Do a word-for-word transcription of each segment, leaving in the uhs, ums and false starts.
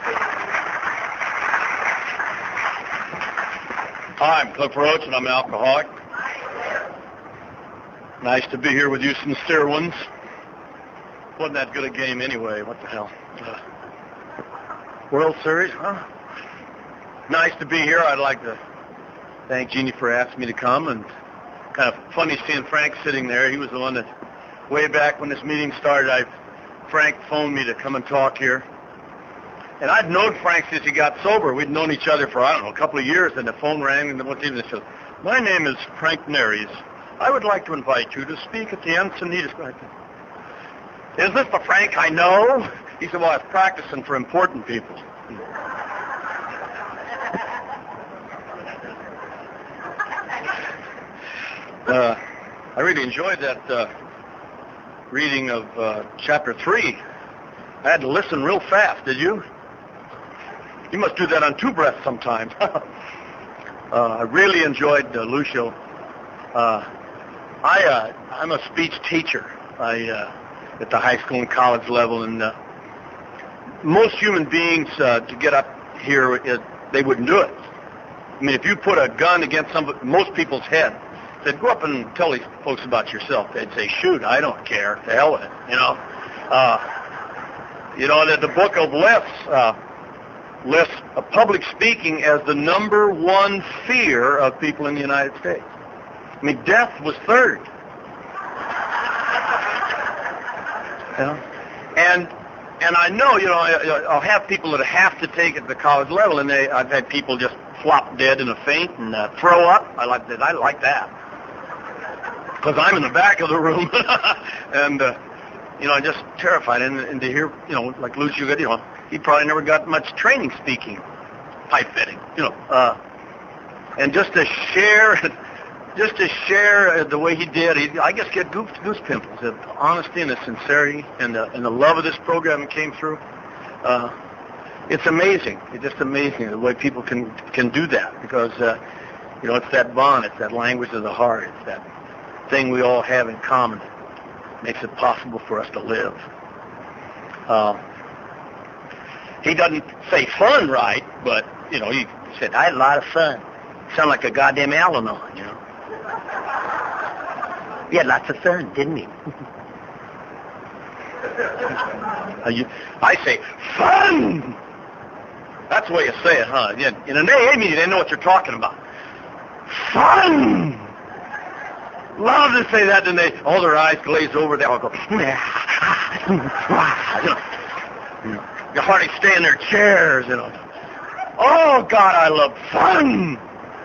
Hi, I'm Cliff Roach, and I'm an alcoholic. Nice to be here with you sincere ones. Wasn't that good a game anyway? What the hell? Uh, World Series, huh? Nice to be here. I'd like to thank Jeannie for asking me to come, and kind of funny seeing Frank sitting there. He was the one that, way back when this meeting started, I Frank phoned me to come and talk here. And I'd known Frank since he got sober. We'd known each other for, I don't know, a couple of years, and the phone rang, and one evening they said, "My name is Frank Neres. I would like to invite you to speak at the Encinitas." "Is this the Frank I know?" He said, "Well, I was practicing for important people." Uh, I really enjoyed that uh, reading of uh, chapter three. I had to listen real fast. Did you? You must do that on two breaths sometimes. uh, I really enjoyed uh, Lucio. Uh, I, uh, I'm a speech teacher I, uh, at the high school and college level, and uh, most human beings, uh, to get up here, it, they wouldn't do it. I mean, if you put a gun against some, most people's head, said, "Go up and tell these folks about yourself," they'd say, "Shoot, I don't care. The hell with it," you know. Uh, you know, that the book of lists uh, lists uh, public speaking as the number one fear of people in the United States. I mean, death was third. You know? And and I know, you know, I, I'll have people that have to take it at the college level, and they, I've had people just flop dead in a faint and uh, throw up. I like that. I like that because I'm in the back of the room, and uh, you know, I'm just terrified. And, and to hear, you know, like Lucio, you know, he probably never got much training speaking, pipe fitting, you know, uh, and just to share. Just to share the way he did, he, I just get goose, goose pimples. The honesty and the sincerity and the, and the love of this program that came through. Uh, it's amazing. It's just amazing the way people can can do that, because uh, you know, it's that bond, it's that language of the heart, it's that thing we all have in common that makes it possible for us to live. Uh, he doesn't say fun right, but you know, he said, "I had a lot of fun." Sound like a goddamn Al-Anon, you know. He had lots of fun, didn't he? I say, fun! That's the way you say it, huh? In an A A meeting, they know what you're talking about. Fun! Love to say that, and they, all their eyes glaze over, they all go, you know, you hardly stay in their chairs, you know. Oh, God, I love fun!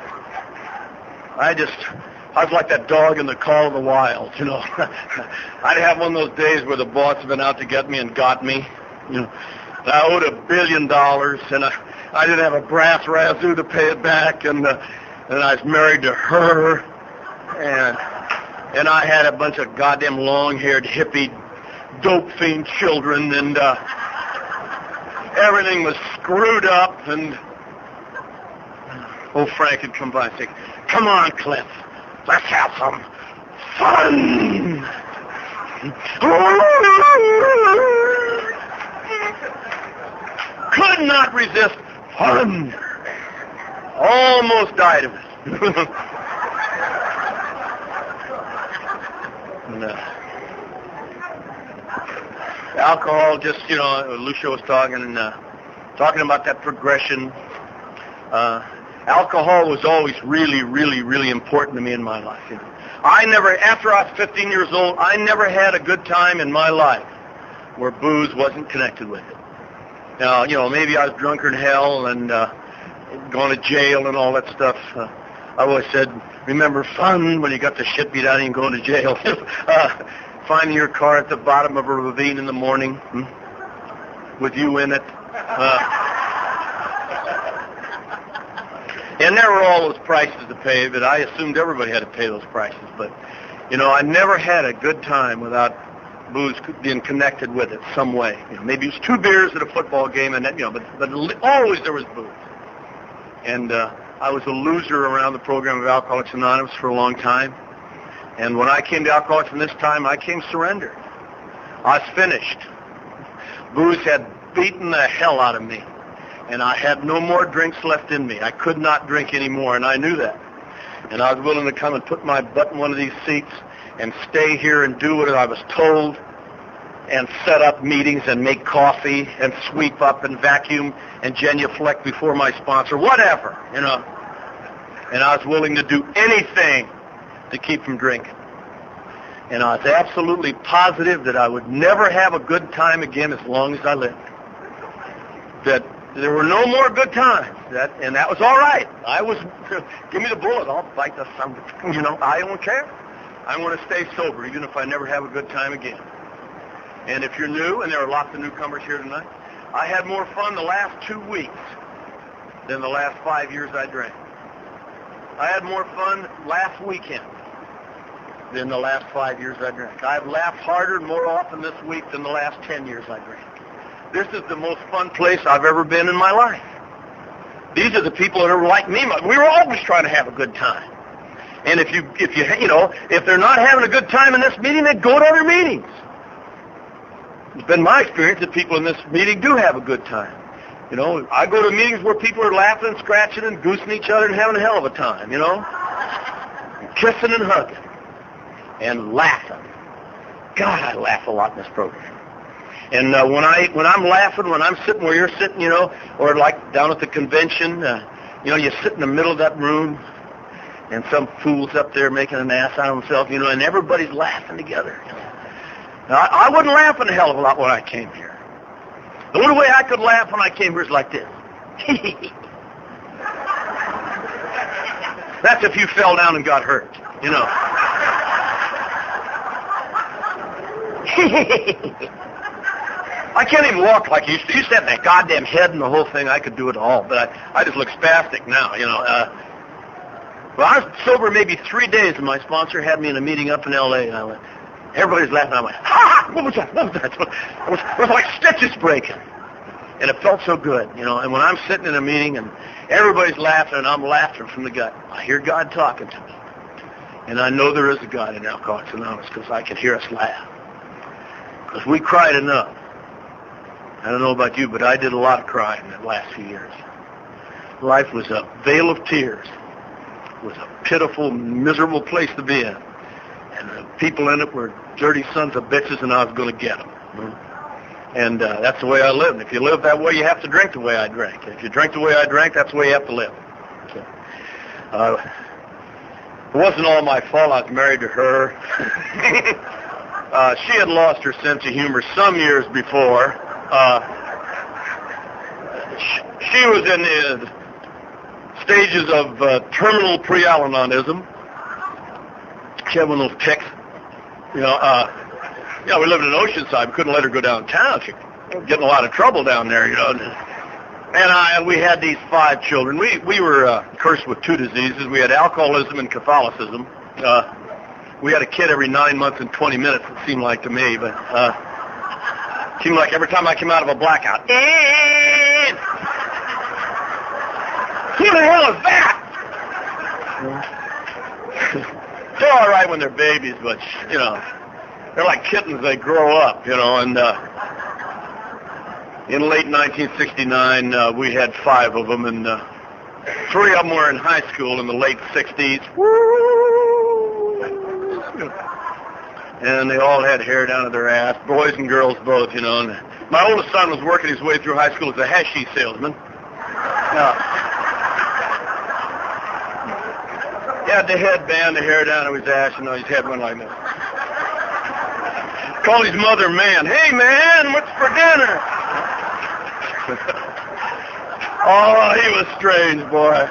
I just... I was like that dog in the Call of the Wild, you know. I'd have one of those days where the boss had been out to get me and got me. You know, I owed a billion dollars, and I, I didn't have a brass razoo to pay it back, and uh, and I was married to her, and and I had a bunch of goddamn long-haired hippie dope fiend children, and uh, everything was screwed up, and old Frank had come by and say, "Come on, Cliff. Let's have some fun." Could not resist fun. Almost died of it. And, uh, alcohol, just, you know, Lucio was talking, uh, talking about that progression. Uh, Alcohol was always really, really, really important to me in my life. You know, I never, after I was fifteen years old, I never had a good time in my life where booze wasn't connected with it. Now, you know, maybe I was drunker than hell and uh, going to jail and all that stuff. Uh, I always said, remember fun when you got the shit beat out of you and going to jail. uh, finding your car at the bottom of a ravine in the morning hmm, with you in it. Uh, And there were all those prices to pay, but I assumed everybody had to pay those prices. But, you know, I never had a good time without booze being connected with it some way. You know, maybe it was two beers at a football game, and that, you know, but but always there was booze. And uh, I was a loser around the program of Alcoholics Anonymous for a long time. And when I came to Alcoholics this time, I came surrendered. I was finished. Booze had beaten the hell out of me. And I had no more drinks left in me. I could not drink anymore, and I knew that. And I was willing to come and put my butt in one of these seats and stay here and do what I was told, and set up meetings and make coffee and sweep up and vacuum and genuflect before my sponsor, whatever, you know. And I was willing to do anything to keep from drinking. And I was absolutely positive that I would never have a good time again as long as I lived. That there were no more good times. That, and that was all right. I was, give me the bullet. I'll bite the son of a, you know, I don't care. I want to stay sober, even if I never have a good time again. And if you're new, and there are lots of newcomers here tonight, I had more fun the last two weeks than the last five years I drank. I had more fun last weekend than the last five years I drank. I've laughed harder and more often this week than the last ten years I drank. This is the most fun place I've ever been in my life. These are the people that are like me. We were always trying to have a good time. And if you, if you, you know, if they're not having a good time in this meeting, then go to other meetings. It's been my experience that people in this meeting do have a good time. You know, I go to meetings where people are laughing and scratching and goosing each other and having a hell of a time, you know, and kissing and hugging and laughing. God, I laugh a lot in this program. And uh, when I when I'm laughing, when I'm sitting where you're sitting, you know, or like down at the convention, uh, you know, you sit in the middle of that room, and some fool's up there making an ass out of himself, you know, and everybody's laughing together. You know. Now, I, I wasn't laughing a hell of a lot when I came here. The only way I could laugh when I came here is like this. That's if you fell down and got hurt, you know. I can't even walk like I used to. I used to have that goddamn head and the whole thing. I could do it all, but I, I just look spastic now, you know. Uh, well, I was sober maybe three days, and my sponsor had me in a meeting up in L A, and I went, everybody's laughing. I went, ha ha! What was that? What was that? It was, it was like stitches breaking. And it felt so good, you know. And when I'm sitting in a meeting and everybody's laughing and I'm laughing from the gut, I hear God talking to me. And I know there is a God in Alcoholics Anonymous because I can hear us laugh. Because we cried enough. I don't know about you, but I did a lot of crying in the last few years. Life was a veil of tears. It was a pitiful, miserable place to be in. And the people in it were dirty sons of bitches, and I was going to get them. And uh, that's the way I lived. If you live that way, you have to drink the way I drank. If you drink the way I drank, that's the way you have to live. So, uh, it wasn't all my fault. I was married to her. uh, she had lost her sense of humor some years before. Uh, she, she was in the stages of uh, terminal pre-Al-Anonism. She had one of those ticks. You know, uh, yeah, we lived in Oceanside. We couldn't let her go downtown. She was getting a lot of trouble down there, you know. And I, and we had these five children. We we were uh, cursed with two diseases. We had alcoholism and Catholicism. Uh, we had a kid every nine months and twenty minutes, it seemed like to me. But uh, it seemed like every time I came out of a blackout, and who the hell is that? They're all right when they're babies, but, you know, they're like kittens. They grow up, you know, and uh, in late nineteen sixty-nine, uh, we had five of them, and uh, three of them were in high school in the late sixties. And they all had hair down to their ass, boys and girls both, you know. And my oldest son was working his way through high school as a hashish salesman. Uh, He had the headband, the hair down to his ass, and his head went like this. Called his mother man. Hey, man, what's for dinner? Oh, he was strange, boy.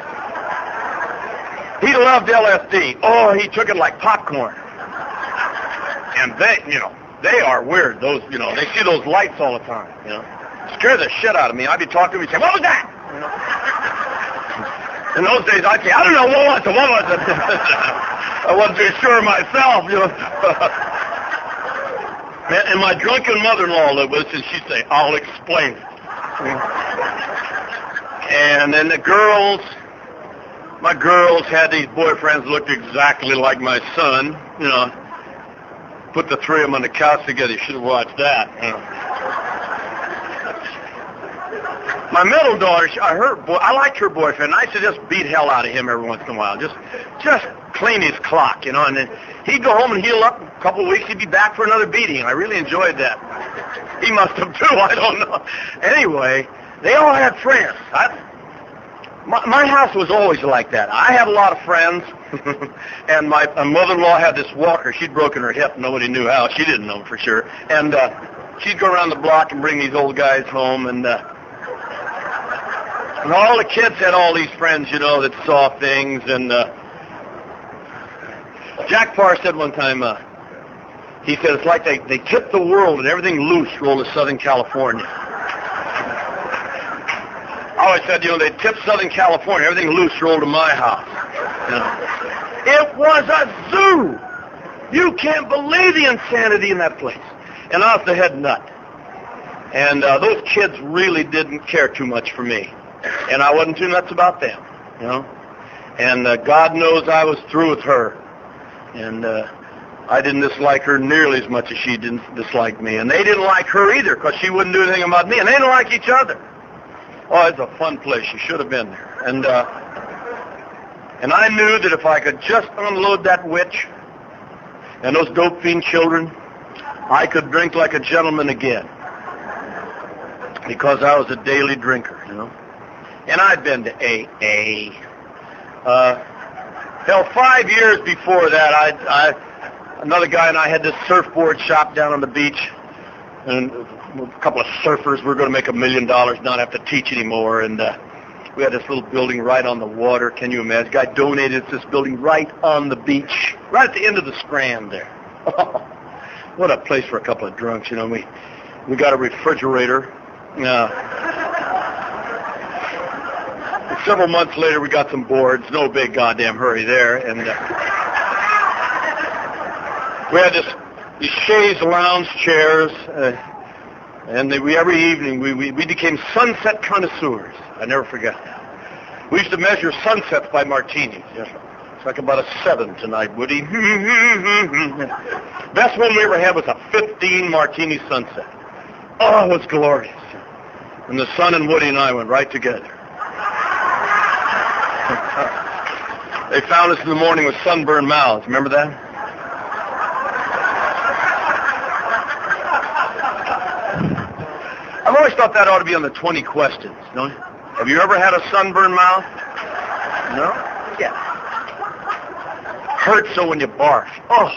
He loved L S D. Oh, he took it like popcorn. And they, you know, they are weird. Those, you know, they see those lights all the time, you know. Scare the shit out of me. I'd be talking to him, he'd say, what was that? You know? In those days, I'd say, I don't know, what was it, what was it? I wasn't too sure myself, you know. And my drunken mother-in-law lived with us, and she'd say, I'll explain it. And then the girls, my girls had these boyfriends that looked exactly like my son, you know. Put the three of them on the couch together. You should have watched that, you know. My middle daughter, she, her boy, I liked her boyfriend. I used to just beat hell out of him every once in a while, just, just clean his clock, you know. And then he'd go home and heal up. A couple of weeks, he'd be back for another beating. I really enjoyed that. He must have too. I don't know. Anyway, they all had friends. I, my, my house was always like that. I had a lot of friends, and my, my mother-in-law had this walker. She'd broken her hip. Nobody knew how. She didn't know for sure. And uh, she'd go around the block and bring these old guys home, and. Uh, And all the kids had all these friends, you know, that saw things. And uh, Jack Parr said one time, uh, he said, it's like they, they tipped the world and everything loose rolled to Southern California. I always said, you know, they tipped Southern California, everything loose rolled to my house. You know? It was a zoo. You can't believe the insanity in that place. And I was the head nut. And uh, those kids really didn't care too much for me. And I wasn't too nuts about them, you know. And uh, God knows I was through with her. And uh, I didn't dislike her nearly as much as she didn't dislike me. And they didn't like her either because she wouldn't do anything about me. And they didn't like each other. Oh, it's a fun place. You should have been there. And, uh, and I knew that if I could just unload that witch and those dope fiend children, I could drink like a gentleman again. Because I was a daily drinker, you know. And I'd been to A A. Uh, hell, five years before that, I, I, another guy and I had this surfboard shop down on the beach, and a couple of surfers. We were going to make a million dollars, not have to teach anymore. And uh, we had this little building right on the water. Can you imagine? The guy donated this building right on the beach, right at the end of the Strand there. Oh, what a place for a couple of drunks, you know. We we got a refrigerator. Uh, Several months later, we got some boards. No big goddamn hurry there. And uh, we had this these chaise lounge chairs, uh, and they, we every evening we, we we became sunset connoisseurs. I never forget that. We used to measure sunsets by martinis. Yes, it's like about a seven tonight, Woody. Best one we ever had was a fifteen martini sunset. Oh, it was glorious. And the sun and Woody and I went right together. They found us in the morning with sunburned mouths. Remember that? I've always thought that ought to be on the twenty questions, don't you? Have you ever had a sunburned mouth? No? Yeah. Hurts so when you barf. Oh.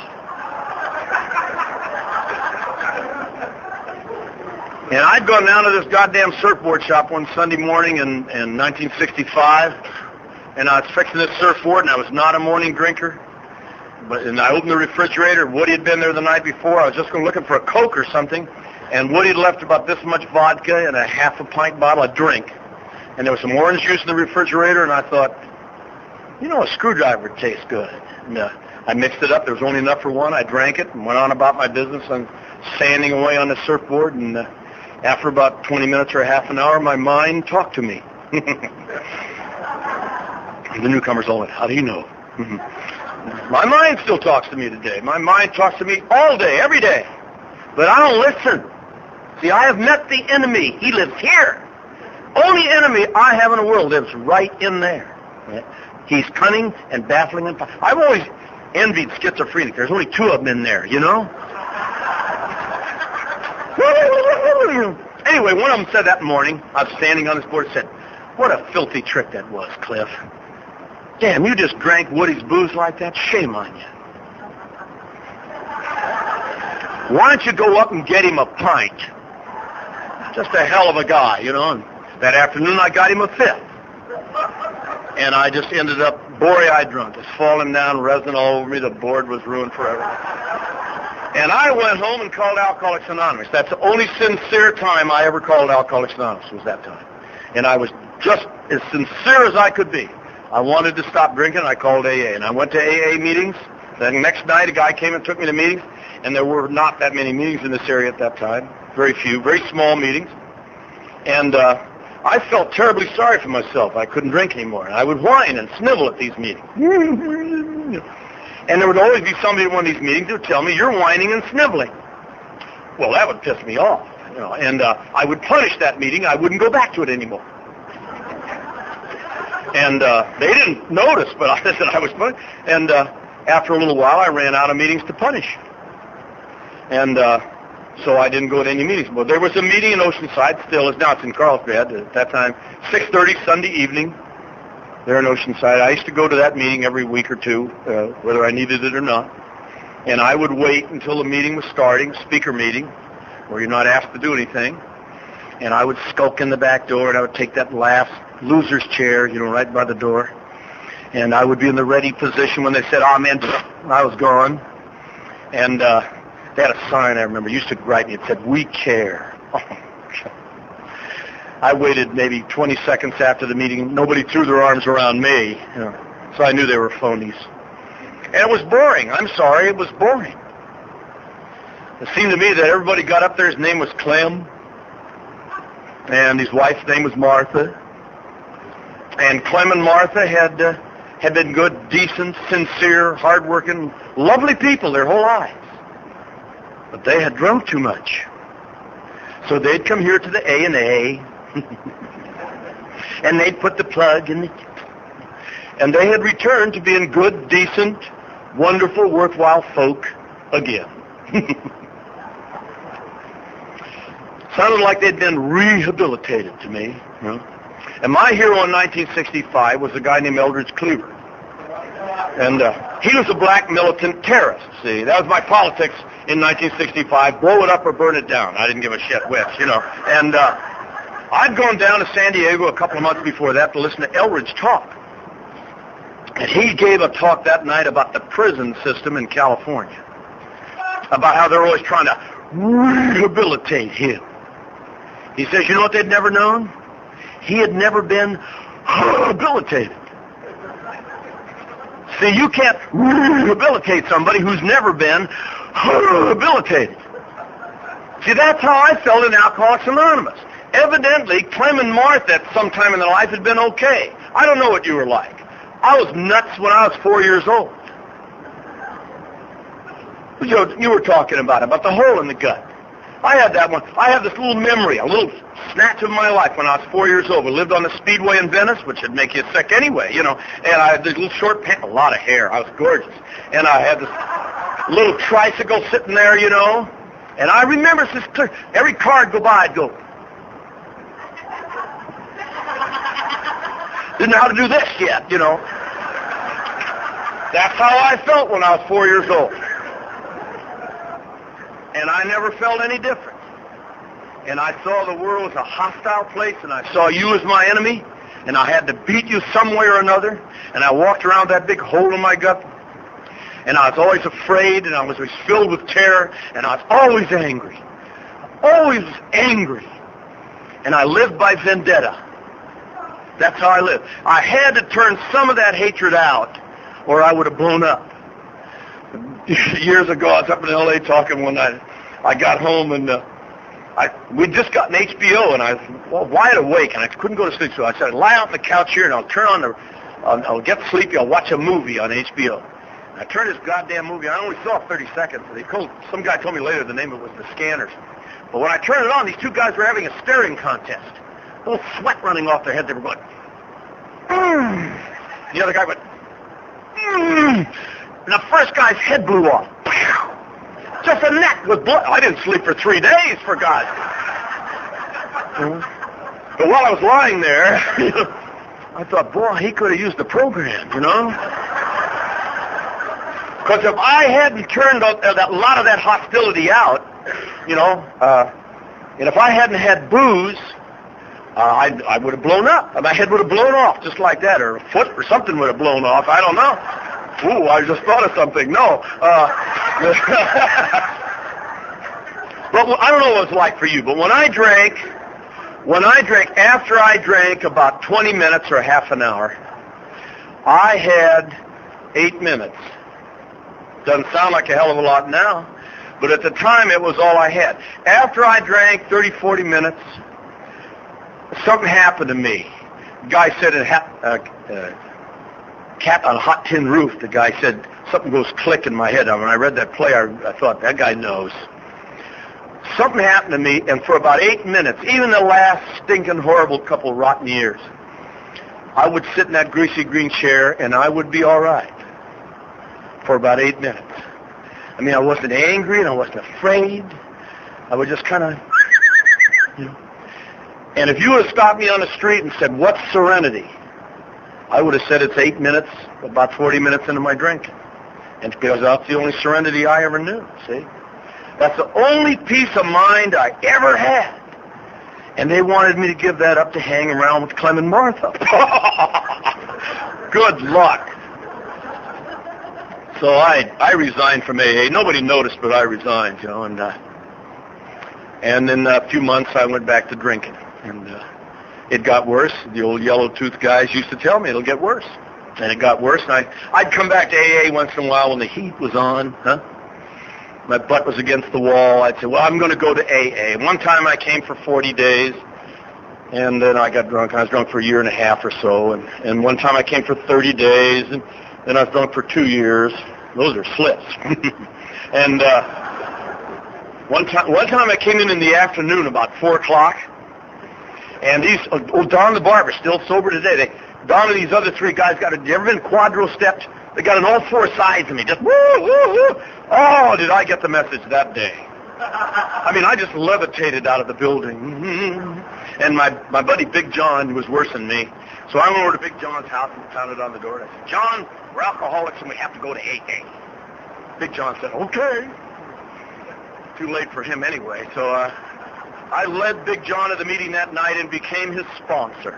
And I'd gone down to this goddamn surfboard shop one Sunday morning in, in nineteen sixty-five. And I was fixing this surfboard, and I was not a morning drinker. But and I opened the refrigerator. Woody had been there the night before. I was just going looking for a Coke or something, and Woody had left about this much vodka and a half a pint bottle of drink. And there was some orange juice in the refrigerator, and I thought, you know, a screwdriver would taste good. And uh, I mixed it up. There was only enough for one. I drank it and went on about my business and sanding away on the surfboard. And uh, after about twenty minutes or a half an hour, my mind talked to me. The newcomers all went, how do you know? My mind still talks to me today. My mind talks to me all day, every day. But I don't listen. See, I have met the enemy. He lives here. Only enemy I have in the world lives right in there. He's cunning and baffling. And I've always envied schizophrenic. There's only two of them in there, you know? Anyway, one of them said that morning, I was standing on this board, said, what a filthy trick that was, Cliff. Damn, you just drank Woody's booze like that? Shame on you. Why don't you go up and get him a pint? Just a hell of a guy, you know. And that afternoon I got him a fifth. And I just ended up bory-eyed drunk, just falling down, resin all over me. The board was ruined forever. And I went home and called Alcoholics Anonymous. That's the only sincere time I ever called Alcoholics Anonymous was that time. And I was just as sincere as I could be. I wanted to stop drinking. I called A A, and I went to A A meetings. The next night, a guy came and took me to meetings, and there were not that many meetings in this area at that time. Very few, very small meetings. And uh, I felt terribly sorry for myself. I couldn't drink anymore. And I would whine and snivel at these meetings. And there would always be somebody at one of these meetings who would tell me, you're whining and sniveling. Well, that would piss me off. You know, and uh, I would punish that meeting. I wouldn't go back to it anymore. And uh, they didn't notice, but I said I was punished. And uh, after a little while, I ran out of meetings to punish. And uh, so I didn't go to any meetings. But there was a meeting in Oceanside, still is now. It's in Carlsbad at that time, six thirty Sunday evening. There in Oceanside. I used to go to that meeting every week or two, uh, whether I needed it or not. And I would wait until the meeting was starting, speaker meeting, where you're not asked to do anything. And I would skulk in the back door, and I would take that last loser's chair, you know, right by the door. And I would be in the ready position when they said, "Oh, man," I was gone. And uh, they had a sign, I remember, used to write me. It said, "We care." I waited maybe twenty seconds after the meeting. Nobody threw their arms around me, you know, so I knew they were phonies. And it was boring. I'm sorry, it was boring. It seemed to me that everybody got up there. His name was Clem, and his wife's name was Martha. And Clem and Martha had uh, had been good, decent, sincere, hard-working, lovely people their whole lives. But they had drunk too much. So they'd come here to the A and A, and they'd put the plug in the... And they had returned to being good, decent, wonderful, worthwhile folk again. Sounded like they'd been rehabilitated to me. You know? And my hero in nineteen sixty-five was a guy named Eldridge Cleaver. And uh, he was a black militant terrorist, see. That was my politics in nineteen sixty-five. Blow it up or burn it down. I didn't give a shit which, you know. And uh, I'd gone down to San Diego a couple of months before that to listen to Eldridge talk. And he gave a talk that night about the prison system in California, about how they're always trying to rehabilitate him. He says, you know what they'd never known? He had never been rehabilitated. See, you can't rehabilitate somebody who's never been rehabilitated. See, that's how I felt in Alcoholics Anonymous. Evidently, Clem and Martha at some time in their life had been okay. I don't know what you were like. I was nuts when I was four years old. You know, you were talking about, about the hole in the gut. I had that one. I have this little memory, a little snatch of my life when I was four years old. We lived on the Speedway in Venice, which would make you sick anyway, you know. And I had this little short pants, a lot of hair. I was gorgeous. And I had this little tricycle sitting there, you know. And I remember this clear. Every car would go by, I'd go. Didn't know how to do this yet, you know. That's how I felt when I was four years old. And I never felt any different. And I saw the world as a hostile place, and I saw you as my enemy, and I had to beat you some way or another, and I walked around that big hole in my gut, and I was always afraid, and I was always filled with terror, and I was always angry. Always angry. And I lived by vendetta. That's how I lived. I had to turn some of that hatred out, or I would have blown up. Years ago, I was up in L A talking one night. I got home, and uh, I we'd just gotten H B O, and I was well, wide awake, and I couldn't go to sleep. So I said, lie out on the couch here, and I'll turn on the, I'll, I'll get sleepy. I'll watch a movie on H B O. And I turned this goddamn movie. I only saw thirty seconds. They told, some guy told me later the name of it was The Scanners. But when I turned it on, these two guys were having a staring contest. A little sweat running off their heads. They were going, mm. The other guy went, mm. And the first guy's head blew off. Just a neck with blood. I didn't sleep for three days, for God. But while I was lying there, I thought, boy, he could have used the program, you know? Because if I hadn't turned a, a lot of that hostility out, you know, uh, and if I hadn't had booze, uh, I, I would have blown up. My head would have blown off just like that, or a foot or something would have blown off. I don't know. Ooh, I just thought of something. No. Uh, but I don't know what it's like for you, but when I drank, when I drank, after I drank about twenty minutes or half an hour, I had eight minutes. Doesn't sound like a hell of a lot now, but at the time it was all I had. After I drank thirty, forty minutes, something happened to me. The guy said it happened. Uh, uh, Cat on a Hot Tin Roof, the guy said, something goes click in my head. When I read that play, I, I thought, that guy knows. something happened to me, and for about eight minutes, even the last stinking horrible couple rotten years, I would sit in that greasy green chair, and I would be all right for about eight minutes. I mean, I wasn't angry, and I wasn't afraid. I would just kind of, you know. And if you would have stopped me on the street and said, what's serenity? I would have said it's eight minutes, about forty minutes into my drink. And because that's the only serenity I ever knew, see? That's the only peace of mind I ever had. And they wanted me to give that up to hang around with Clem and Martha. Good luck. So I I resigned from A A. Nobody noticed, but I resigned, you know. And uh, and in a few months, I went back to drinking. And uh, it got worse. The old yellow-toothed guys used to tell me it'll get worse. And it got worse. And I, I'd come back to A A once in a while when the heat was on, huh? My butt was against the wall. I'd say, well, I'm going to go to A A. One time I came for forty days, and then I got drunk. I was drunk for a year and a half or so. And, and one time I came for thirty days, and then I was drunk for two years. Those are slips. and uh, one time one time I came in in the afternoon about four o'clock, and these, oh, Don the barber, still sober today. They, Don and these other three guys got, a, you ever been quadro-stepped? They got on all four sides of me, just woo, woo, woo. Oh, did I get the message that day. I mean, I just levitated out of the building. And my, my buddy Big John was worse than me. So I went over to Big John's house and pounded on the door. And I said, John, we're alcoholics and we have to go to A A. Big John said, okay. Too late for him anyway. So uh, I led Big John to the meeting that night and became his sponsor.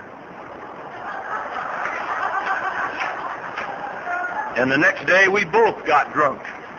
And the next day, we both got drunk.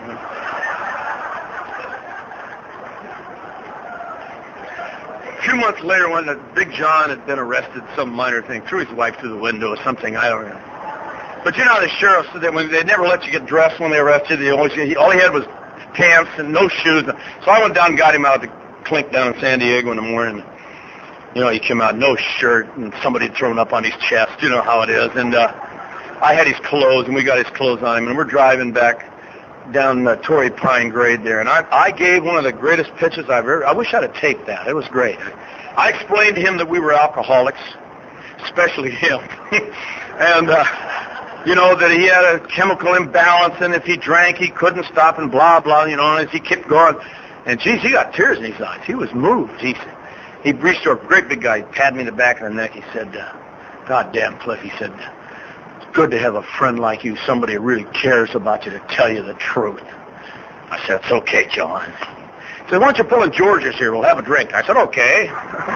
A few months later, when the Big John had been arrested, some minor thing, threw his wife through the window or something, I don't know. But you know, the sheriff said that when they never let you get dressed when they arrested you. They always, he, all he had was pants and no shoes. So I went down and got him out of the clink down in San Diego in the morning. You know, he came out, no shirt, and somebody had thrown up on his chest. You know how it is. And uh, I had his clothes, and we got his clothes on him, and we're driving back down uh, Torrey Pine Grade there, and I, I gave one of the greatest pitches I've ever. I wish I'd have taped that. It was great. I explained to him that we were alcoholics, especially him, and uh, you know that he had a chemical imbalance, and if he drank, he couldn't stop, and blah blah. You know, and as he kept going, and geez, he got tears in his eyes. He was moved. He he reached over, great big guy, he patted me in the back of the neck. He said, uh, "God damn, Cliff," he said, good to have a friend like you, somebody who really cares about you to tell you the truth. I said, it's okay, John. He said, why don't you pull in George's here? We'll have a drink. I said, okay.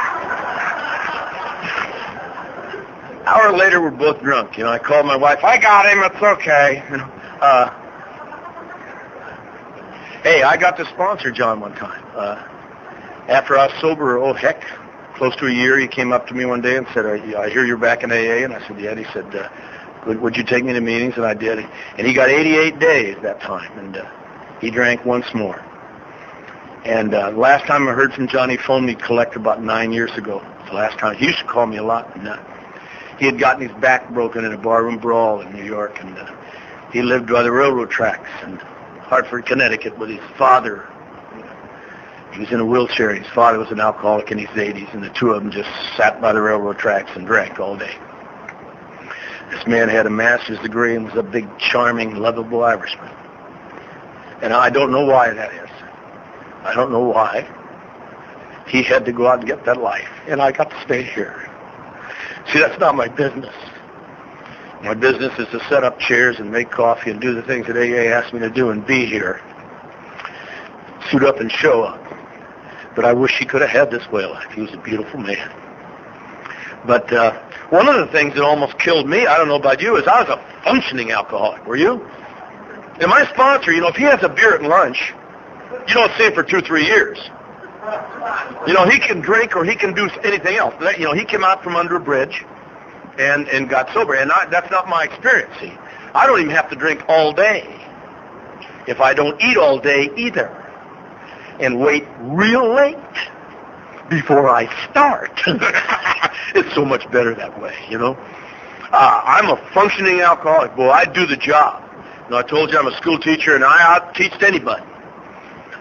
An hour later, we're both drunk. You know, I called my wife. I got him. It's okay. You know, uh, hey, I got to sponsor John one time. Uh, after I was sober, oh, heck, close to a year, he came up to me one day and said, I hear you're back in A A. And I said, yeah. And he said, uh, Would, would you take me to meetings? And I did. And he got eighty-eight days that time. And uh, he drank once more. And uh, last time I heard from John, he phoned me collect about nine years ago. The last time. He used to call me a lot. And uh, he had gotten his back broken in a barroom brawl in New York. And uh, he lived by the railroad tracks in Hartford, Connecticut with his father. He was in a wheelchair. His father was an alcoholic in his eighties. And the two of them just sat by the railroad tracks and drank all day. This man had a master's degree and was a big, charming, lovable Irishman. And I don't know why that is. I don't know why. He had to go out and get that life, and I got to stay here. See, that's not my business. My business is to set up chairs and make coffee and do the things that A A asked me to do and be here. Suit up and show up. But I wish he could have had this way of life. He was a beautiful man. But uh, one of the things that almost killed me, I don't know about you, is I was a functioning alcoholic. Were you? And my sponsor, you know, if he has a beer at lunch, you don't see him for two, three years. You know, he can drink or he can do anything else. You know, he came out from under a bridge and, and got sober. And I, that's not my experience. See, I don't even have to drink all day if I don't eat all day either. And wait real late before I start. It's so much better that way, you know. Uh, I'm a functioning alcoholic. Boy, I do the job. You know, I told you I'm a school teacher, and I out-teach anybody.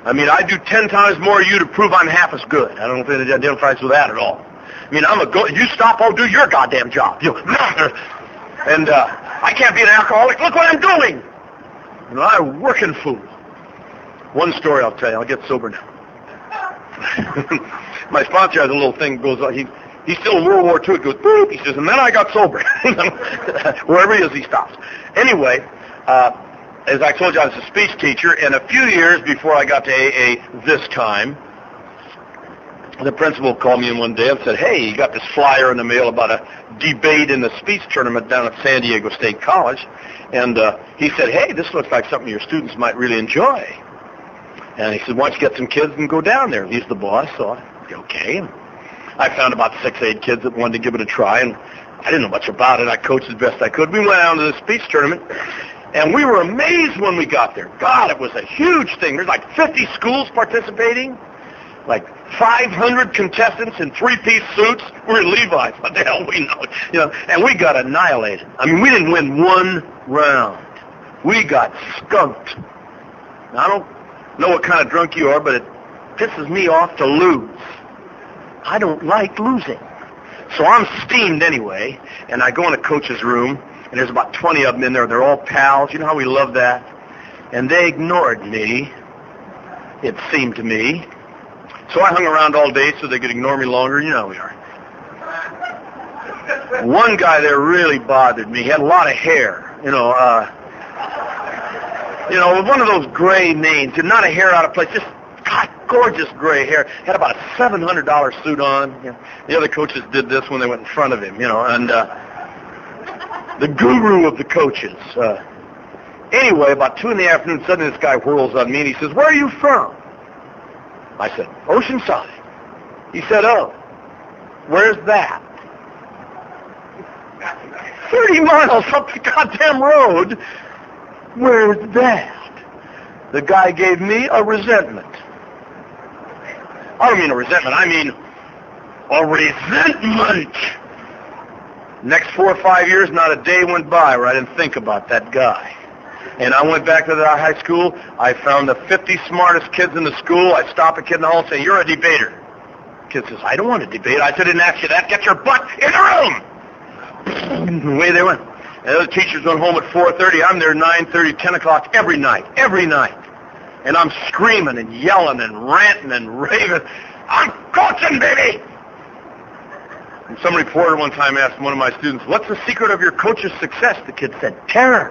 I mean, I do ten times more of you to prove I'm half as good. I don't know if it identifies with that at all. I mean, I'm a go. You stop, I'll do your goddamn job. You, and uh, I can't be an alcoholic. Look what I'm doing. You know, I'm a working fool. One story I'll tell you. I'll get sober now. My sponsor has a little thing that goes on. He, he's still in World War Two. It goes, boop. He says, and then I got sober. Wherever he is, he stops. Anyway, uh, as I told you, I was a speech teacher, and a few years before I got to A A this time, the principal called me in one day and said, hey, you got this flyer in the mail about a debate in the speech tournament down at San Diego State College. And uh, he said, hey, this looks like something your students might really enjoy. And he said, why don't you get some kids and go down there? He's the boss, so I said, okay. And I found about six, eight kids that wanted to give it a try, and I didn't know much about it. I coached as best I could. We went out to the speech tournament, and we were amazed when we got there. God, it was a huge thing. There's like fifty schools participating. Like five hundred contestants in three-piece suits. We're Levi's. What the hell we know? You know, and we got annihilated. I mean, we didn't win one round. We got skunked. Now, I don't know what kind of drunk you are, but it pisses me off to lose. I don't like losing. So I'm steamed anyway, and I go in a coach's room, and there's about twenty of them in there. They're all pals. You know how we love that? And they ignored me, it seemed to me. So I hung around all day so they could ignore me longer. You know how we are. One guy there really bothered me. He had a lot of hair. You know, uh, you know, with one of those gray names. Not a hair out of place. Just, God, gorgeous gray hair. Had about a seven hundred dollars suit on. You know, the other coaches did this when they went in front of him, you know. And uh, the guru of the coaches. Uh, anyway, about two in the afternoon, suddenly this guy whirls on me and he says, where are you from? I said, Oceanside. He said, oh, where's that? thirty miles up the goddamn road. Where's that? The guy gave me a resentment. I don't mean a resentment. I mean a resentment. Next four or five years, not a day went by where I didn't think about that guy. And I went back to the high school. I found the fifty smartest kids in the school. I stop a kid in the hall and say, you're a debater. Kid says, I don't want to debate. I said, I didn't ask you that. Get your butt in the room. Away they went. And the other teachers went home at four thirty. I'm there nine thirty, ten o'clock every night, every night. And I'm screaming and yelling and ranting and raving. I'm coaching, baby. And some reporter one time asked one of my students, what's the secret of your coach's success? The kid said, terror.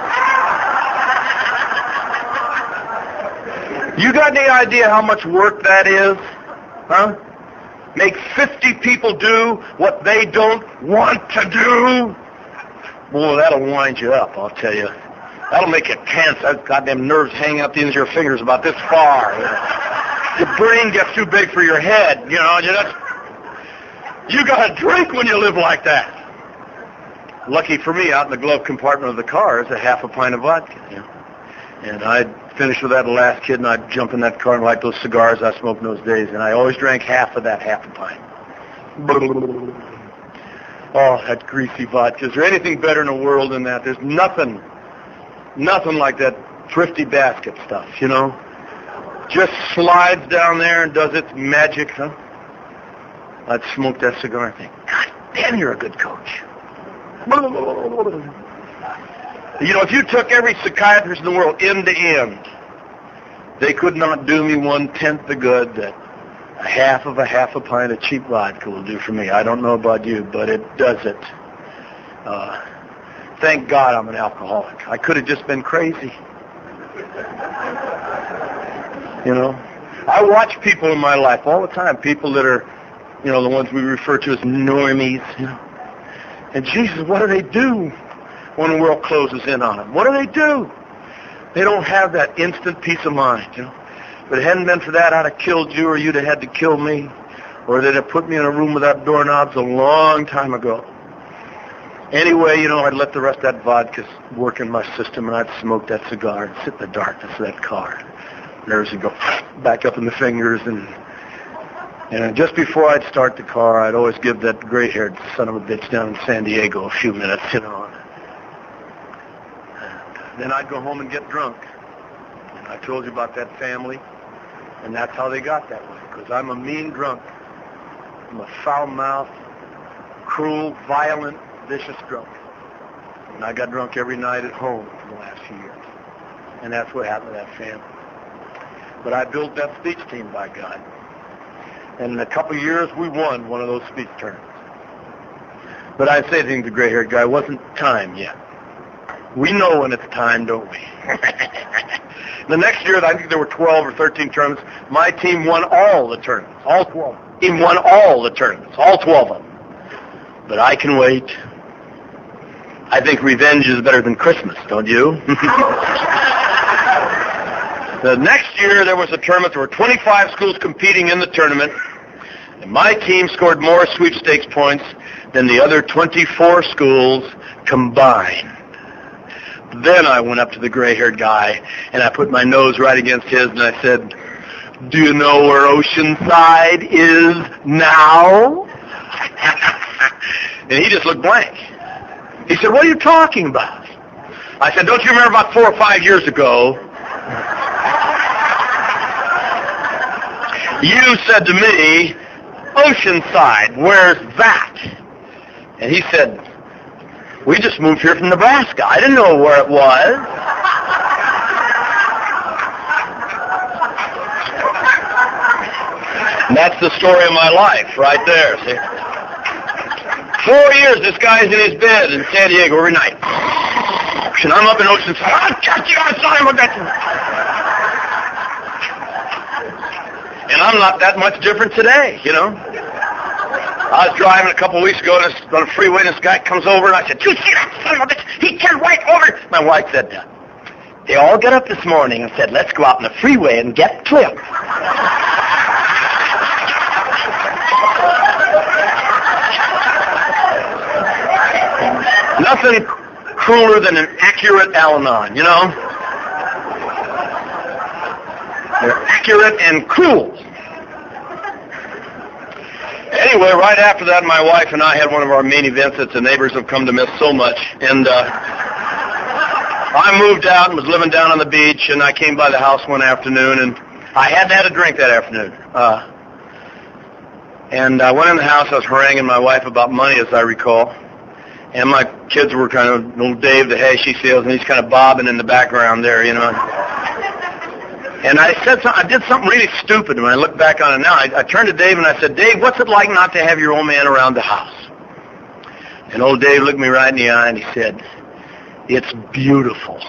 You got any idea how much work that is? Huh? Make fifty people do what they don't want to do? Boy, that'll wind you up, I'll tell you. That'll make you tense. That goddamn nerves hanging up the ends of your fingers about this far. Your brain gets too big for your head, you know. You just, you got to drink when you live like that. Lucky for me, out in the glove compartment of the car is a half a pint of vodka, you know. And I'd finish with that last kid, and I'd jump in that car and light those cigars I smoked in those days, and I always drank half of that half a pint. Oh, that greasy vodka. Is there anything better in the world than that? There's nothing, nothing like that thrifty basket stuff, you know? Just slides down there and does its magic, huh? I'd smoke that cigar and think, God damn, you're a good coach. You know, if you took every psychiatrist in the world end to end, they could not do me one-tenth the good that a half of a half a pint of cheap vodka will do for me. I don't know about you, but it does it. Uh, thank God I'm an alcoholic. I could have just been crazy. You know, I watch people in my life all the time, people that are, you know, the ones we refer to as normies, you know. And Jesus, what do they do when the world closes in on them? What do they do? They don't have that instant peace of mind, you know. If it hadn't been for that, I'd have killed you, or you'd have had to kill me, or they'd have put me in a room without doorknobs a long time ago. Anyway, you know, I'd let the rest of that vodka work in my system, and I'd smoke that cigar and sit in the darkness of that car. Nerves would go back up in the fingers, and and just before I'd start the car, I'd always give that gray-haired son of a bitch down in San Diego a few minutes, you know. And then I'd go home and get drunk. And I told you about that family. And that's how they got that way, because I'm a mean drunk. I'm a foul-mouthed, cruel, violent, vicious drunk. And I got drunk every night at home for the last few years. And that's what happened to that family. But I built that speech team, by God. And in a couple of years, we won one of those speech tournaments. But I say to the gray-haired guy, it wasn't time yet. We know when it's time, don't we? The next year, I think there were twelve or thirteen tournaments. My team won all the tournaments, all twelve. He won all the tournaments, all twelve of them. But I can wait. I think revenge is better than Christmas, don't you? The next year, there was a tournament. There were twenty-five schools competing in the tournament. And my team scored more sweepstakes points than the other twenty-four schools combined. Then I went up to the gray-haired guy, and I put my nose right against his, and I said, do you know where Oceanside is now? And he just looked blank. He said, what are you talking about? I said, don't you remember about four or five years ago, you said to me, Oceanside, where's that? And he said, we just moved here from Nebraska. I didn't know where it was. And that's the story of my life right there, see? Four years, this guy's in his bed in San Diego every night. And I'm up in Oceanside. I'll catch you outside. Look at you. And I'm not that much different today, you know. I was driving a couple of weeks ago on a freeway, and this guy comes over, and I said, you see that son of a bitch? He turned right over. My wife said, they all got up this morning and said, let's go out on the freeway and get clipped. Nothing crueler than an accurate Al-Anon, you know? They're accurate and cruel. Anyway, right after that, my wife and I had one of our main events that the neighbors have come to miss so much. And uh, I moved out and was living down on the beach, and I came by the house one afternoon, and I hadn't had a drink that afternoon. Uh, and I went in the house. I was haranguing my wife about money, as I recall. And my kids were kind of, little Dave, the hashy sales, and he's kind of bobbing in the background there, you know. And I said something, I did something really stupid. When I look back on it now, I, I turned to Dave and I said, Dave, what's it like not to have your old man around the house? And old Dave looked me right in the eye and he said, it's beautiful.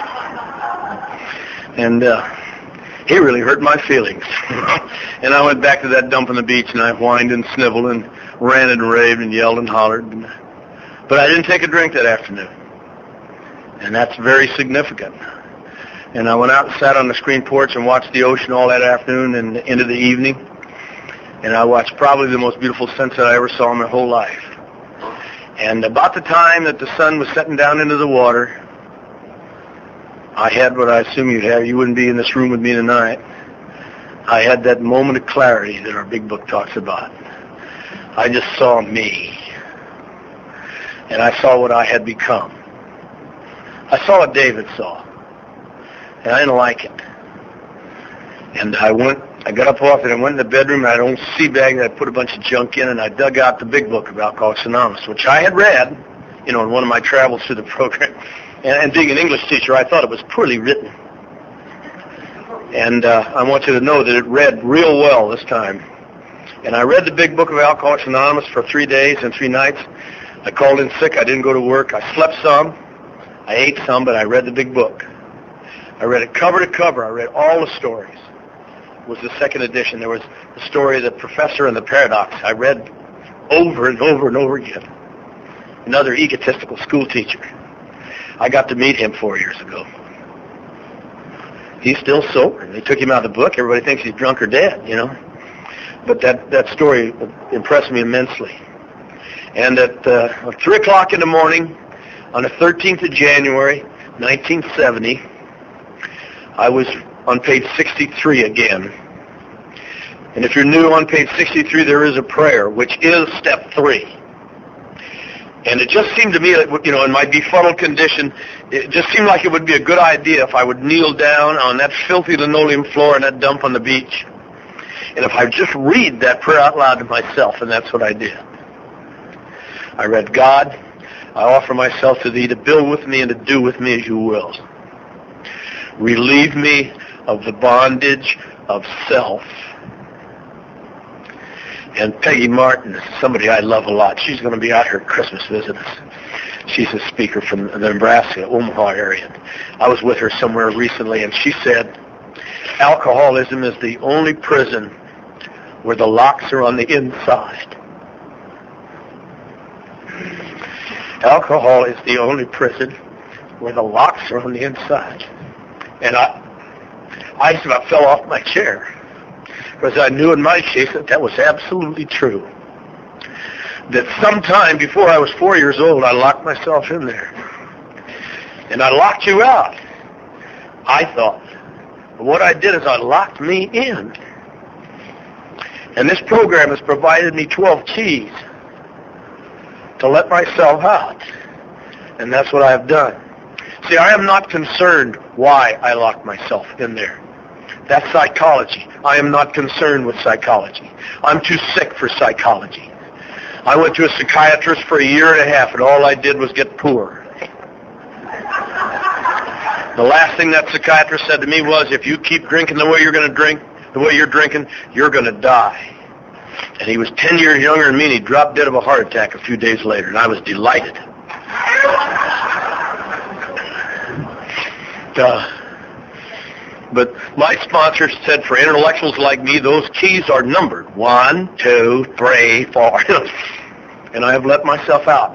And uh, he really hurt my feelings. And I went back to that dump on the beach and I whined and sniveled and ranted and raved and yelled and hollered. And, but I didn't take a drink that afternoon. And that's very significant. And I went out and sat on the screen porch and watched the ocean all that afternoon and into the evening. And I watched probably the most beautiful sunset I ever saw in my whole life. And about the time that the sun was setting down into the water, I had what I assume you'd have. You wouldn't be in this room with me tonight. I had that moment of clarity that our big book talks about. I just saw me. And I saw what I had become. I saw what David saw. And I didn't like it. And I went, I got up off it and went in the bedroom, and I had an old sea bag that I put a bunch of junk in, and I dug out the big book of Alcoholics Anonymous, which I had read, you know, in one of my travels through the program. And, and being an English teacher, I thought it was poorly written. And uh, I want you to know that it read real well this time. And I read the big book of Alcoholics Anonymous for three days and three nights. I called in sick. I didn't go to work. I slept some. I ate some, but I read the big book. I read it cover to cover. I read all the stories. It was the second edition. There was the story of the professor and the paradox. I read over and over and over again. Another egotistical school teacher. I got to meet him four years ago. He's still sober. They took him out of the book. Everybody thinks he's drunk or dead, you know. But that, that story impressed me immensely. And at uh, three o'clock in the morning, on the thirteenth of January, nineteen seventy, I was on page sixty-three again. And if you're new on page sixty-three, there is a prayer, which is step three. And it just seemed to me that, you know, in my befuddled condition, it just seemed like it would be a good idea if I would kneel down on that filthy linoleum floor in that dump on the beach. And if I just read that prayer out loud to myself, and that's what I did. I read, God, I offer myself to thee to build with me and to do with me as you will. Relieve me of the bondage of self. And Peggy Martin is somebody I love a lot. She's going to be out here at Christmas visiting us. She's a speaker from the Nebraska, Omaha area. I was with her somewhere recently, and she said, alcoholism is the only prison where the locks are on the inside. Alcohol is the only prison where the locks are on the inside. And I, I just about fell off my chair, because I knew in my case that that was absolutely true. That sometime before I was four years old, I locked myself in there. And I locked you out, I thought. But what I did is I locked me in. And this program has provided me twelve keys to let myself out. And that's what I have done. See, I am not concerned why I locked myself in there. That's psychology. I am not concerned with psychology. I'm too sick for psychology. I went to a psychiatrist for a year and a half, and all I did was get poor. The last thing that psychiatrist said to me was, if you keep drinking the way you're going to drink, the way you're drinking, you're going to die. And he was ten years younger than me, and he dropped dead of a heart attack a few days later, and I was delighted. Uh, but my sponsor said for intellectuals like me, those keys are numbered. One, two, three, four. And I have let myself out.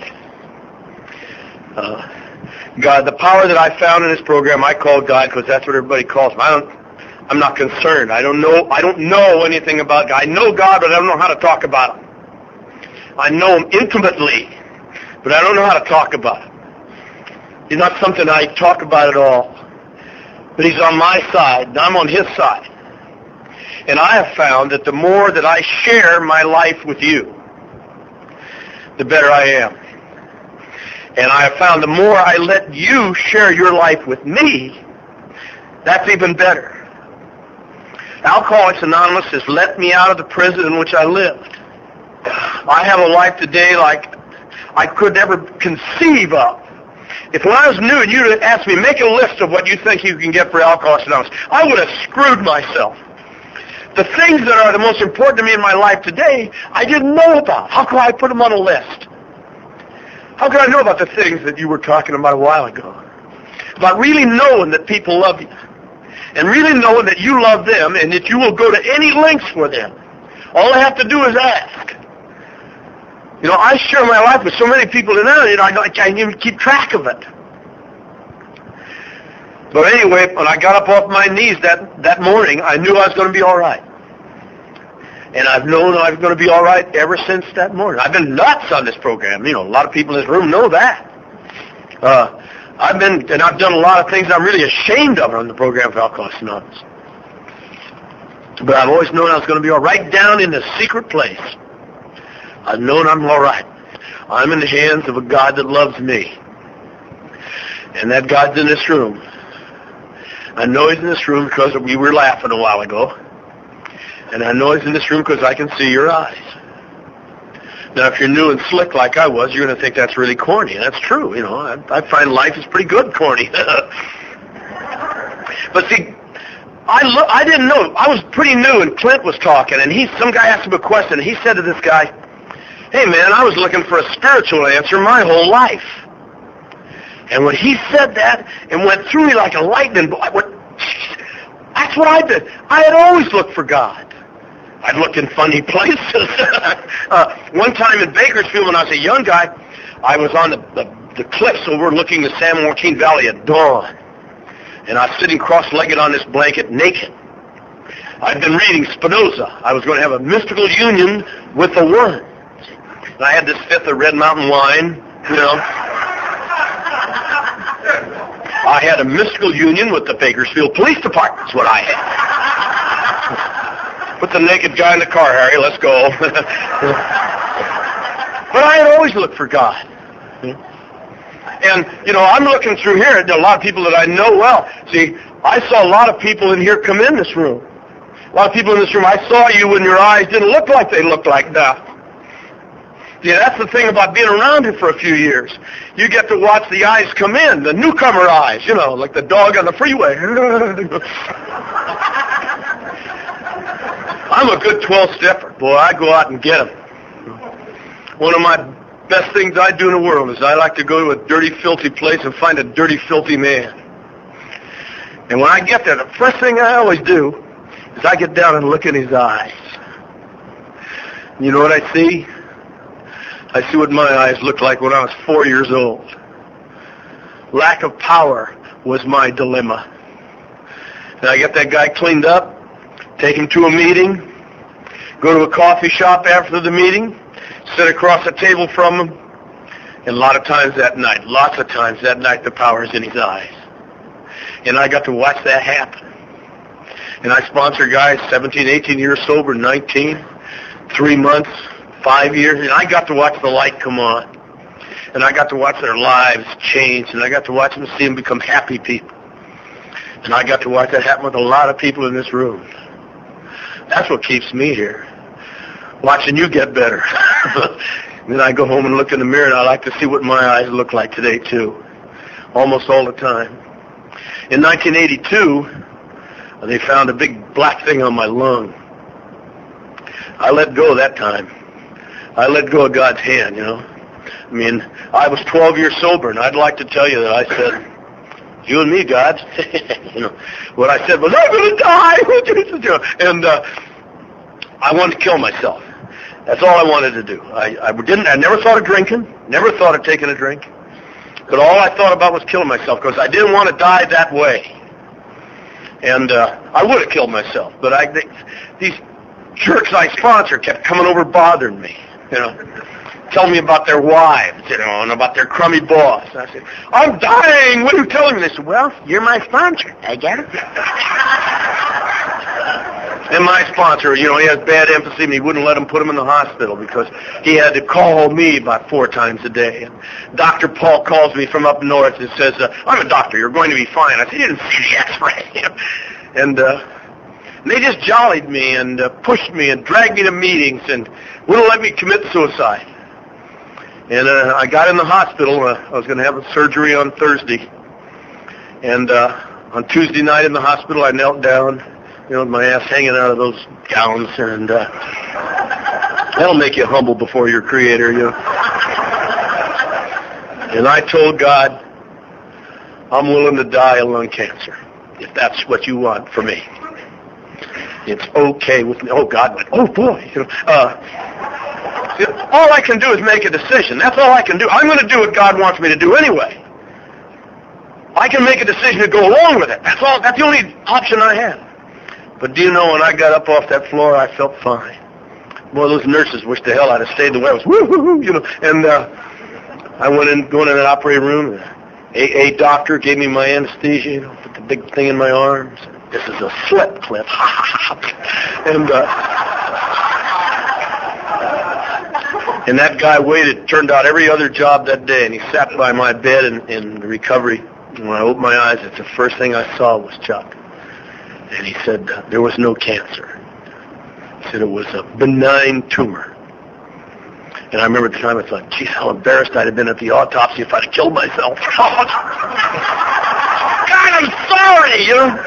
Uh, God, the power that I found in this program, I call God because that's what everybody calls him. I don't, I'm not concerned. I don't know. I don't know anything about God. I know God, but I don't know how to talk about him. I know him intimately, but I don't know how to talk about him. He's not something I talk about at all. But he's on my side, and I'm on his side. And I have found that the more that I share my life with you, the better I am. And I have found the more I let you share your life with me, that's even better. Alcoholics Anonymous has let me out of the prison in which I lived. I have a life today like I could never conceive of. If when I was new and you had asked me, make a list of what you think you can get for Alcoholics Anonymous, I would have screwed myself. The things that are the most important to me in my life today, I didn't know about. How could I put them on a list? How could I know about the things that you were talking about a while ago? About really knowing that people love you. And really knowing that you love them and that you will go to any lengths for them. All I have to do is ask. You know, I share my life with so many people now, you know, I can't even keep track of it. But anyway, when I got up off my knees that, that morning, I knew I was going to be all right. And I've known I was going to be all right ever since that morning. I've been nuts on this program. You know, a lot of people in this room know that. Uh, I've been, and I've done a lot of things I'm really ashamed of on the program for Alcoholics Anonymous. But I've always known I was going to be all right down in the secret place. I've known I'm all right. I'm in the hands of a God that loves me. And that God's in this room. I know he's in this room because we were laughing a while ago. And I know he's in this room because I can see your eyes. Now, if you're new and slick like I was, you're going to think that's really corny. And that's true. You know, I, I find life is pretty good corny. But see, I lo- I didn't know. I was pretty new, and Clint was talking, and he some guy asked him a question, and he said to this guy, hey, man, I was looking for a spiritual answer my whole life. And when he said that, it went through me like a lightning bolt. I went, that's what I did. I had always looked for God. I'd looked in funny places. uh, one time in Bakersfield when I was a young guy, I was on the, the, the cliffs overlooking the San Joaquin Valley at dawn. And I was sitting cross-legged on this blanket, naked. I'd been reading Spinoza. I was going to have a mystical union with the One. And I had this fifth of Red Mountain wine, you know. I had a mystical union with the Bakersfield Police Department, is what I had. Put the naked guy in the car, Harry, let's go. But I had always looked for God. And, you know, I'm looking through here at a lot of people that I know well. See, I saw a lot of people in here come in this room. A lot of people in this room, I saw you when your eyes didn't look like they look like now. Yeah, that's the thing about being around here for a few years. You get to watch the eyes come in, the newcomer eyes, you know, like the dog on the freeway. I'm a good twelve-stepper. Boy, I go out and get them. One of my best things I do in the world is I like to go to a dirty, filthy place and find a dirty, filthy man. And when I get there, the first thing I always do is I get down and look in his eyes. You know what I see? I see what my eyes looked like when I was four years old. Lack of power was my dilemma. And I get that guy cleaned up, take him to a meeting, go to a coffee shop after the meeting, sit across the table from him, and a lot of times that night, lots of times that night, the power is in his eyes. And I got to watch that happen. And I sponsor guys seventeen, eighteen years sober, nineteen, three months, five years, and I got to watch the light come on. And I got to watch their lives change, and I got to watch them see them become happy people. And I got to watch that happen with a lot of people in this room. That's what keeps me here, watching you get better. Then I go home and look in the mirror, and I like to see what my eyes look like today, too, almost all the time. In nineteen eighty-two, they found a big black thing on my lung. I let go that time. I let go of God's hand, you know. I mean, I was twelve years sober, and I'd like to tell you that I said, you and me, God. You know, what I said was, I'm going to die. And uh, I wanted to kill myself. That's all I wanted to do. I, I didn't. I never thought of drinking. Never thought of taking a drink. But all I thought about was killing myself because I didn't want to die that way. And uh, I would have killed myself, but I they, these jerks I sponsor kept coming over bothering me. You know, telling me about their wives, you know, and about their crummy boss. And I said, I'm dying. What are you telling me? They said, well, you're my sponsor. I get it. And my sponsor, you know, he has bad emphysema. He wouldn't let him put him in the hospital because he had to call me about four times a day. And Doctor Paul calls me from up north and says, uh, I'm a doctor. You're going to be fine. I said, you didn't see the x-ray. And uh, they just jollied me and uh, pushed me and dragged me to meetings and wouldn't let me commit suicide. And uh, I got in the hospital. Uh, I was going to have a surgery on Thursday. And uh, on Tuesday night in the hospital, I knelt down, you know, with my ass hanging out of those gowns. And uh, that'll make you humble before your Creator, you know. And I told God, I'm willing to die of lung cancer, if that's what you want for me. It's okay with me. Oh, God went, oh, boy. You know, uh, all I can do is make a decision. That's all I can do. I'm going to do what God wants me to do anyway. I can make a decision to go along with it. That's all. That's the only option I have. But do you know, when I got up off that floor, I felt fine. Boy, those nurses wished to hell I'd have stayed the way I was. Woo-hoo-hoo, you know. And uh, I went in, going in that operating room. A, a doctor gave me my anesthesia, you know, put the big thing in my arms. This is a slip, Cliff. and uh, and that guy waited, turned out every other job that day, and he sat by my bed in, in recovery. And when I opened my eyes, it's the first thing I saw was Chuck. And he said uh, there was no cancer. He said it was a benign tumor. And I remember at the time I thought, geez, how embarrassed I'd have been at the autopsy if I'd have killed myself. God, I'm sorry, you know.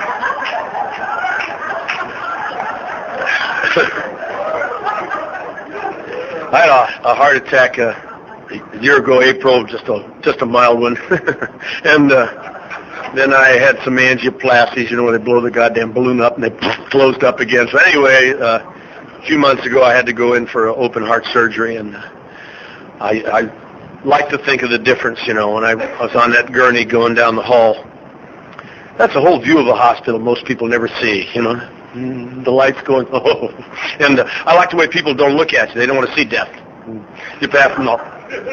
I had a, a heart attack uh, a year ago, April, just a just a mild one, and uh, then I had some angioplasties. You know, where they blow the goddamn balloon up and they closed up again. So anyway, uh, a few months ago, I had to go in for open heart surgery, and uh, I, I like to think of the difference. You know, when I was on that gurney going down the hall, that's a whole view of a hospital most people never see. You know. The lights going, oh. And uh, I like the way people don't look at you. They don't want to see death. You pass them off.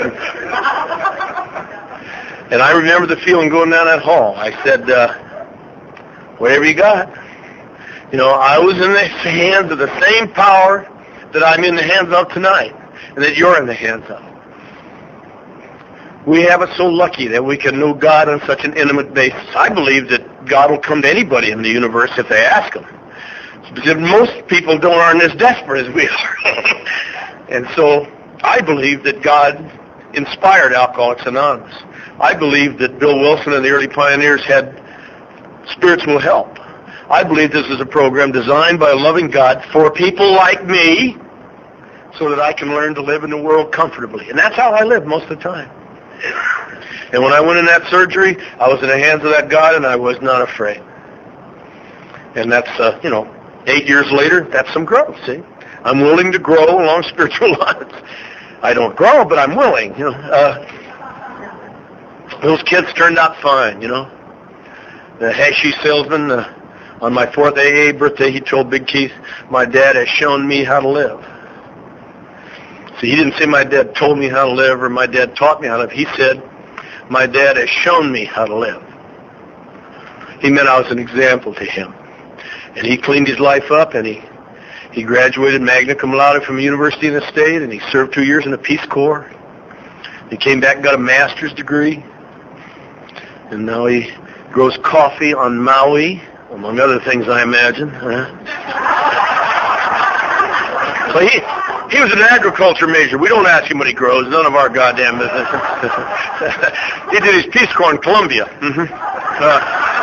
And I remember the feeling going down that hall. I said, uh, whatever you got. You know, I was in the hands of the same power that I'm in the hands of tonight, and that you're in the hands of. we have it so lucky that we can know God on such an intimate basis. I believe that God will come to anybody in the universe if they ask Him. Because most people don't aren't as desperate as we are. And so I believe that God inspired Alcoholics Anonymous. I believe that Bill Wilson and the early pioneers had spiritual help. I believe this is a program designed by a loving God for people like me so that I can learn to live in the world comfortably. And that's how I live most of the time. And when I went in that surgery, I was in the hands of that God, and I was not afraid. And that's, uh, you know, eight years later, that's some growth, see? I'm willing to grow along spiritual lines. I don't grow, but I'm willing, you know. Uh, those kids turned out fine, you know. The hashish salesman, uh, on my fourth A A birthday, he told Big Keith, my dad has shown me how to live. See, he didn't say my dad told me how to live or my dad taught me how to live. He said, my dad has shown me how to live. He meant I was an example to him. And he cleaned his life up, and he, he graduated magna cum laude from a university in the state, and he served two years in the Peace Corps. He came back and got a master's degree. And now he grows coffee on Maui, among other things, I imagine. Huh? So he... He was an agriculture major. We don't ask him what he grows. None of our goddamn business. He did his Peace Corps in Colombia. Mm-hmm. Uh,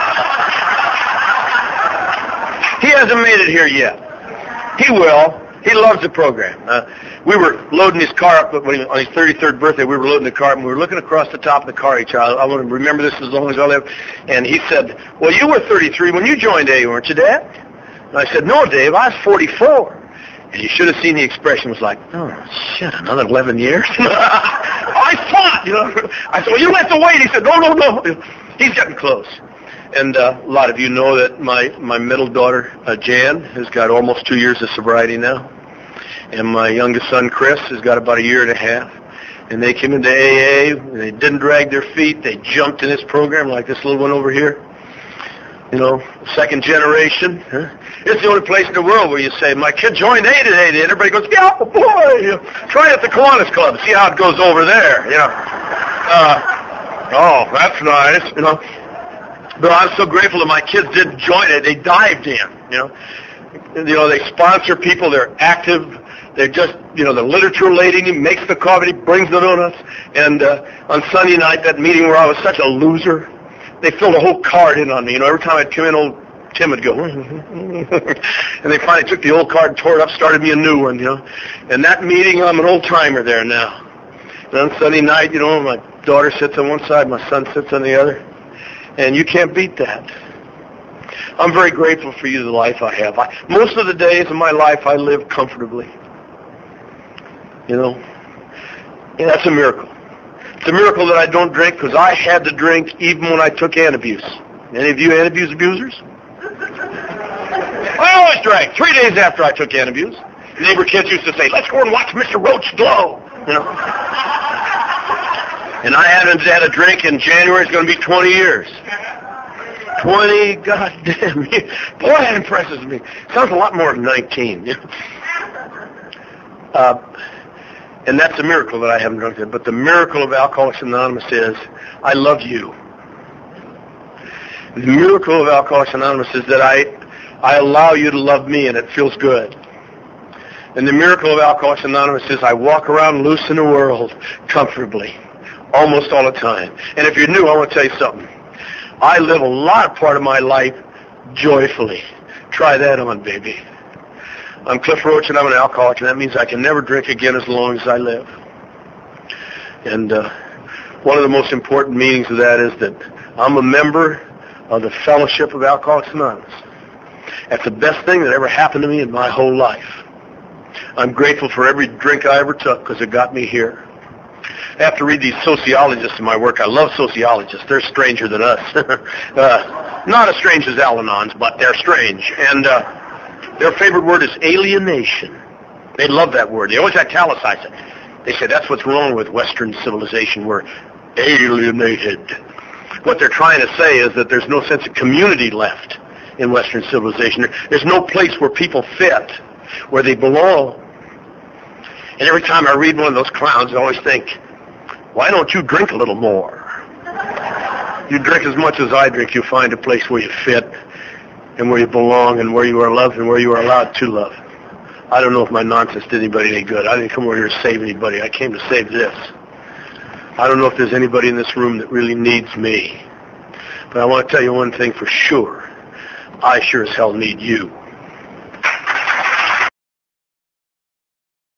he hasn't made it here yet. He will. He loves the program. Uh, we were loading his car up when he, on his thirty-third birthday. We were loading the car, and we were looking across the top of the car each other. I want to remember this as long as I live. And he said, well, you were thirty-three when you joined A A, weren't you, Dad? And I said, no, Dave, I was forty-four. And you should have seen the expression. It was like, oh, shit, another eleven years? I fought, you know. I said, well, you don't have to wait. He said, no, no, no. He's getting close. And uh, a lot of you know that my, my middle daughter, uh, Jan, has got almost two years of sobriety now. And my youngest son, Chris, has got about a year and a half. And they came into A A. And they didn't drag their feet. They jumped in this program like this little one over here. You know, second generation. Huh? It's the only place in the world where you say, my kid joined A A today, and everybody goes, yeah, boy. You know, try it at the Kiwanis Club. See how it goes over there. You know. Uh, oh, that's nice. You know. But I'm so grateful that my kids didn't join it. They dived in. You know. You know, they sponsor people. They're active. They're just, you know, the literature lady makes the coffee, brings the donuts. And uh, on Sunday night, that meeting where I was such a loser, they filled a whole card in on me. You know, every time I'd come in, old Tim would go, and they finally took the old card, tore it up, started me a new one, you know. And that meeting, I'm an old-timer there now. And on Sunday night, you know, my daughter sits on one side, my son sits on the other. And you can't beat that. I'm very grateful for you, the life I have. I, most of the days of my life, I live comfortably. You know, yeah, that's a miracle. It's a miracle that I don't drink because I had to drink even when I took Antabuse. Any of you Antabuse abusers? I always drank. Three days after I took Antabuse, neighbor kids used to say, let's go and watch Mister Roach glow. You know? And I haven't had a drink in January. It's going to be twenty years. twenty goddamn years. Boy, that impresses me. Sounds a lot more than nineteen. You know? uh, And that's a miracle that I haven't drunk it. But the miracle of Alcoholics Anonymous is, I love you. The miracle of Alcoholics Anonymous is that I, I allow you to love me, and it feels good. And the miracle of Alcoholics Anonymous is I walk around loose in the world comfortably, almost all the time. And if you're new, I want to tell you something. I live a lot of part of my life joyfully. Try that on, baby. I'm Cliff Roach, and I'm an alcoholic, and that means I can never drink again as long as I live. And uh, one of the most important meanings of that is that I'm a member of the Fellowship of Alcoholics Anonymous. That's the best thing that ever happened to me in my whole life. I'm grateful for every drink I ever took because it got me here. I have to read these sociologists in my work. I love sociologists. They're stranger than us. uh, not as strange as Al-Anons, but they're strange. And uh, their favorite word is alienation. They love that word. They always italicize it. They say that's what's wrong with Western civilization. We're alienated. What they're trying to say is that there's no sense of community left in Western civilization. There's no place where people fit, where they belong. And every time I read one of those clowns, I always think, Why don't you drink a little more? You drink as much as I drink, you'll find a place where you fit and where you belong and where you are loved and where you are allowed to love. I don't know if my nonsense did anybody any good. I didn't come over here to save anybody. I came to save this. I don't know if there's anybody in this room that really needs me. But I want to tell you one thing for sure. I sure as hell need you.